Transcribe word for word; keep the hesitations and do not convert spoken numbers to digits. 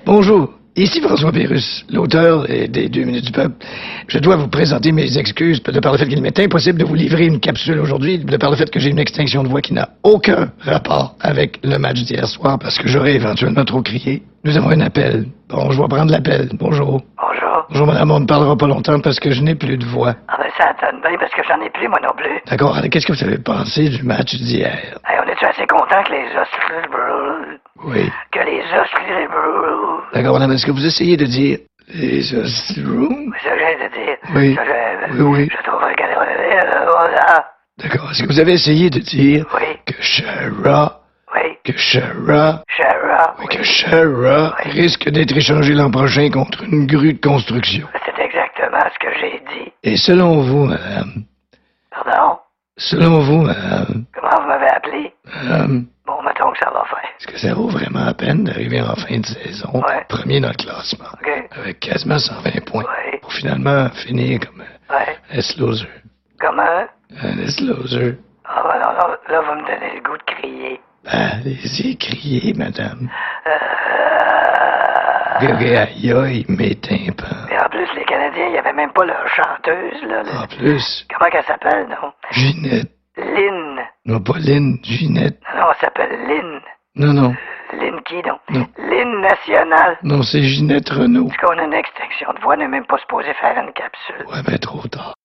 Bonjour, ici François Pérusse, l'auteur des Deux minutes du peuple. Je dois vous présenter mes excuses de par le fait qu'il m'est impossible de vous livrer une capsule aujourd'hui, de par le fait que j'ai une extinction de voix qui n'a aucun rapport avec le match d'hier soir, parce que j'aurais éventuellement trop crié. Nous avons un appel. Bon, je vais prendre l'appel. Bonjour. Bonjour. Bonjour, madame, on ne parlera pas longtemps parce que je n'ai plus de voix. Ah ben ça donne bien parce que j'en ai plus moi non plus. D'accord, alors qu'est-ce que vous avez pensé du match d'hier? Hey, on est-tu assez content que les os... Oui. Que les os... D'accord, madame, est-ce que vous essayez de dire les os... C'est ça que j'ai de dire. Oui. Ça, je, Oui, oui. Je trouve que... Euh, voilà. D'accord, est-ce que vous avez essayé de dire Oui. que Shara, Oui. que Shara, Shara. oui, Oui. que Shara Oui. risque d'être échangé l'an prochain contre une grue de construction? C'est exactement ce que j'ai dit. Et selon vous, madame, Pardon? selon vous, madame, Comment vous m'avez appelé? madame, Bon, mettons que ça va faire. est-ce que ça vaut vraiment la peine d'arriver en fin de saison, Ouais. premier dans le classement, OK? avec quasiment cent vingt points, Oui. pour finalement finir comme un Ouais. S-loser? Comment? Un S-loser? Ah ben non, non, là, vous me donnez le goût de crier. Ben, allez-y, criez, madame. Euh... Aïe, aïe, aïe, mes tympans. Et en plus, les Canadiens, il n'y avait même pas leur chanteuse, là. le- En plus, Comment qu'elle s'appelle, non? Ginette. Lynn. Non, pas Lynn, Ginette. Non, elle s'appelle Lynn. Non, non. Lynn qui, non? Non. Lynn nationale. Non, c'est Ginette Renault. Parce qu'on a une extinction de voix, on n'est même pas supposé faire une capsule. Ouais, ben trop tard.